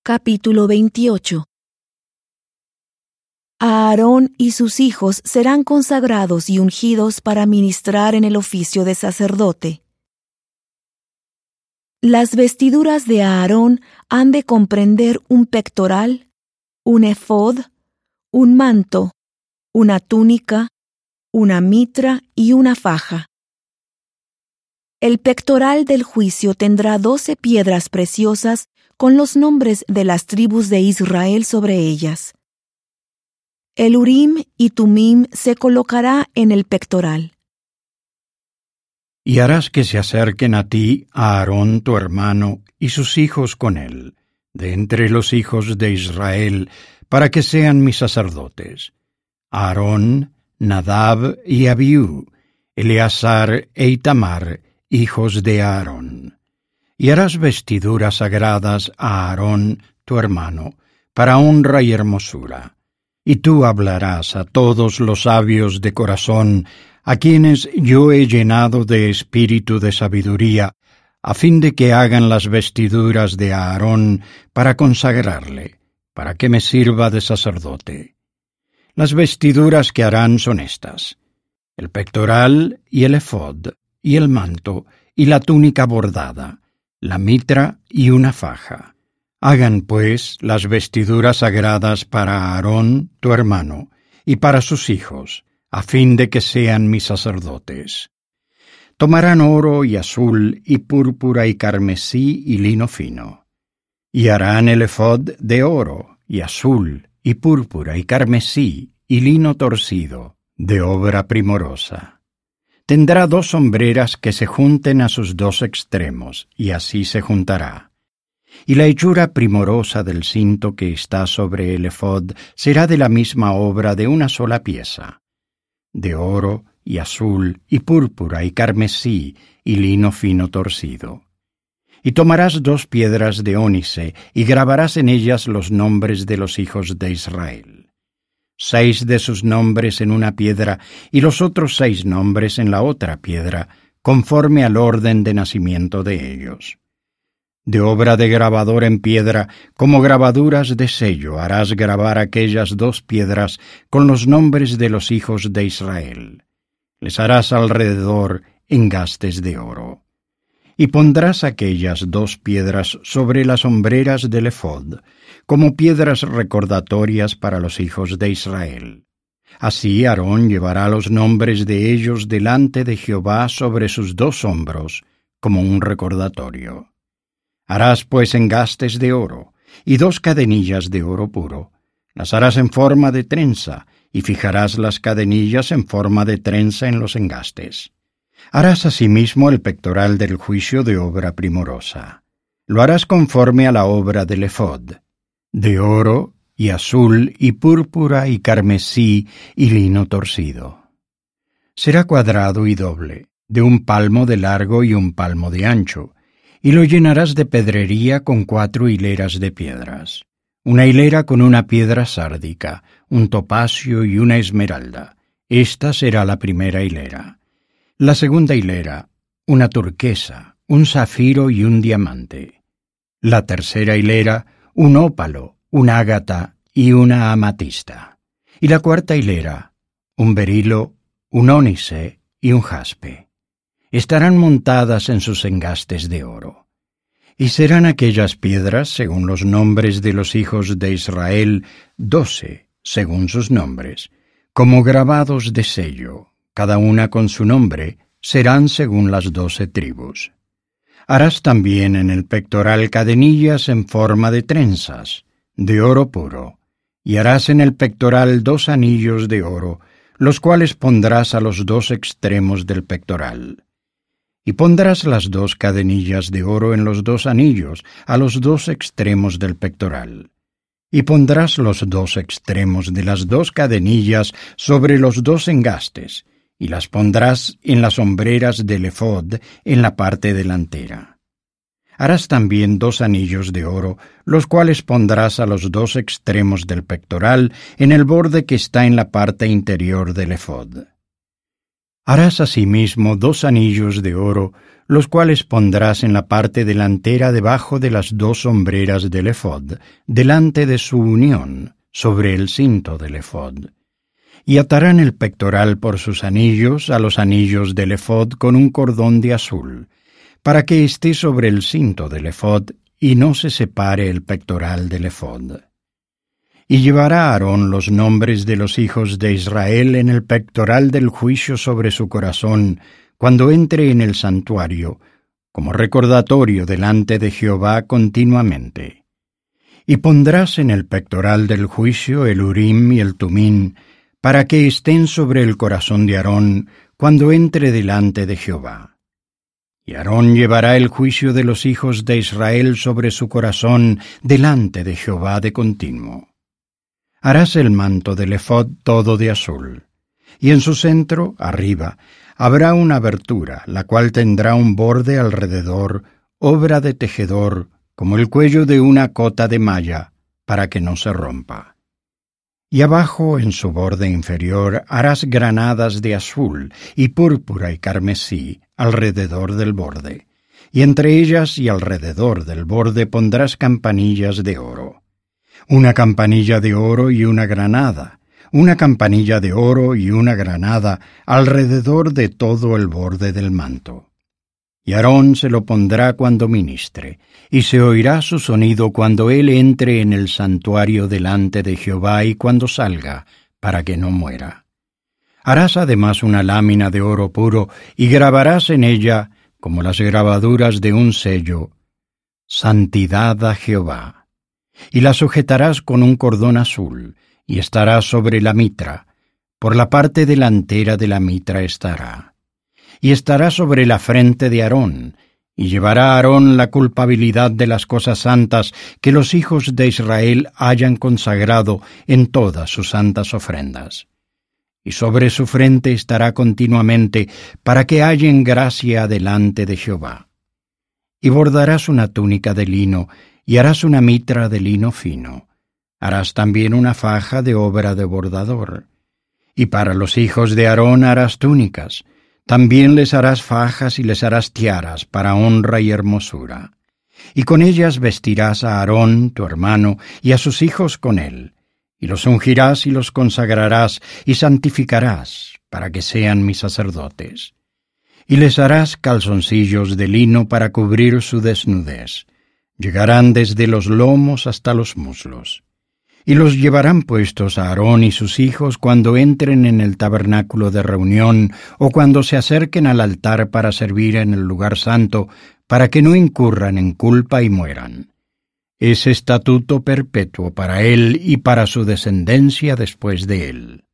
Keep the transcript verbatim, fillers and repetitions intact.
Capítulo veintiocho. Aarón y sus hijos serán consagrados y ungidos para ministrar en el oficio de sacerdote. Las vestiduras de Aarón han de comprender un pectoral, un efod, un manto, una túnica, una mitra y una faja. El pectoral del juicio tendrá doce piedras preciosas con los nombres de las tribus de Israel sobre ellas. El Urim y Tumim se colocará en el pectoral. Y harás que se acerquen a ti Aarón tu hermano y sus hijos con él, de entre los hijos de Israel, para que sean mis sacerdotes. Aarón, Nadab y Abiú, Eleazar e Itamar, hijos de Aarón. Y harás vestiduras sagradas a Aarón tu hermano, para honra y hermosura. Y tú hablarás a todos los sabios de corazón, a quienes yo he llenado de espíritu de sabiduría, a fin de que hagan las vestiduras de Aarón para consagrarle, para que me sirva de sacerdote. Las vestiduras que harán son estas: el pectoral y el efod, y el manto, y la túnica bordada, la mitra y una faja. Hagan, pues, las vestiduras sagradas para Aarón, tu hermano, y para sus hijos, a fin de que sean mis sacerdotes. Tomarán oro y azul y púrpura y carmesí y lino fino. Y harán el efod de oro y azul y púrpura y carmesí y lino torcido, de obra primorosa. Tendrá dos sombreras que se junten a sus dos extremos, y así se juntará. Y la hechura primorosa del cinto que está sobre el efod será de la misma obra de una sola pieza, de oro y azul y púrpura y carmesí y lino fino torcido. Y tomarás dos piedras de ónice y grabarás en ellas los nombres de los hijos de Israel. Seis de sus nombres en una piedra y los otros seis nombres en la otra piedra, conforme al orden de nacimiento de ellos. De obra de grabador en piedra, como grabaduras de sello, harás grabar aquellas dos piedras con los nombres de los hijos de Israel. Les harás alrededor engastes de oro. Y pondrás aquellas dos piedras sobre las hombreras del efod, como piedras recordatorias para los hijos de Israel. Así Aarón llevará los nombres de ellos delante de Jehová sobre sus dos hombros, como un recordatorio. Harás pues engastes de oro, y dos cadenillas de oro puro. Las harás en forma de trenza, y fijarás las cadenillas en forma de trenza en los engastes. Harás asimismo el pectoral del juicio de obra primorosa. Lo harás conforme a la obra del efod, de oro, y azul, y púrpura, y carmesí, y lino torcido. Será cuadrado y doble, de un palmo de largo y un palmo de ancho, y lo llenarás de pedrería con cuatro hileras de piedras. Una hilera con una piedra sárdica, un topacio y una esmeralda. Esta será la primera hilera. La segunda hilera, una turquesa, un zafiro y un diamante. La tercera hilera, un ópalo, un ágata y una amatista. Y la cuarta hilera, un berilo, un ónice y un jaspe. Estarán montadas en sus engastes de oro. Y serán aquellas piedras, según los nombres de los hijos de Israel, doce, según sus nombres, como grabados de sello, cada una con su nombre, serán según las doce tribus. Harás también en el pectoral cadenillas en forma de trenzas, de oro puro, y harás en el pectoral dos anillos de oro, los cuales pondrás a los dos extremos del pectoral. Y pondrás las dos cadenillas de oro en los dos anillos, a los dos extremos del pectoral. Y pondrás los dos extremos de las dos cadenillas sobre los dos engastes, y las pondrás en las hombreras del efod en la parte delantera. Harás también dos anillos de oro, los cuales pondrás a los dos extremos del pectoral en el borde que está en la parte interior del efod. Harás asimismo dos anillos de oro, los cuales pondrás en la parte delantera debajo de las dos hombreras del ephod, delante de su unión, sobre el cinto del ephod. Y atarán el pectoral por sus anillos a los anillos del ephod con un cordón de azul, para que esté sobre el cinto del ephod y no se separe el pectoral del ephod. Y llevará Aarón los nombres de los hijos de Israel en el pectoral del juicio sobre su corazón, cuando entre en el santuario, como recordatorio delante de Jehová continuamente. Y pondrás en el pectoral del juicio el Urim y el Tumín, para que estén sobre el corazón de Aarón cuando entre delante de Jehová. Y Aarón llevará el juicio de los hijos de Israel sobre su corazón delante de Jehová de continuo. Harás el manto del ephod todo de azul, y en su centro, arriba, habrá una abertura, la cual tendrá un borde alrededor, obra de tejedor, como el cuello de una cota de malla, para que no se rompa. Y abajo, en su borde inferior, harás granadas de azul, y púrpura y carmesí, alrededor del borde, y entre ellas y alrededor del borde pondrás campanillas de oro. Una campanilla de oro y una granada, una campanilla de oro y una granada alrededor de todo el borde del manto. Y Aarón se lo pondrá cuando ministre, y se oirá su sonido cuando él entre en el santuario delante de Jehová y cuando salga, para que no muera. Harás además una lámina de oro puro, y grabarás en ella, como las grabaduras de un sello, Santidad a Jehová. Y la sujetarás con un cordón azul, y estará sobre la mitra, por la parte delantera de la mitra estará. Y estará sobre la frente de Aarón, y llevará a Aarón la culpabilidad de las cosas santas que los hijos de Israel hayan consagrado en todas sus santas ofrendas. Y sobre su frente estará continuamente, para que hallen gracia delante de Jehová. Y bordarás una túnica de lino, y harás una mitra de lino fino. Harás también una faja de obra de bordador. Y para los hijos de Aarón harás túnicas. También les harás fajas y les harás tiaras para honra y hermosura. Y con ellas vestirás a Aarón, tu hermano, y a sus hijos con él. Y los ungirás y los consagrarás y santificarás, para que sean mis sacerdotes. Y les harás calzoncillos de lino para cubrir su desnudez. Llegarán desde los lomos hasta los muslos. Y los llevarán puestos a Aarón y sus hijos cuando entren en el tabernáculo de reunión o cuando se acerquen al altar para servir en el lugar santo, para que no incurran en culpa y mueran. Es estatuto perpetuo para él y para su descendencia después de él.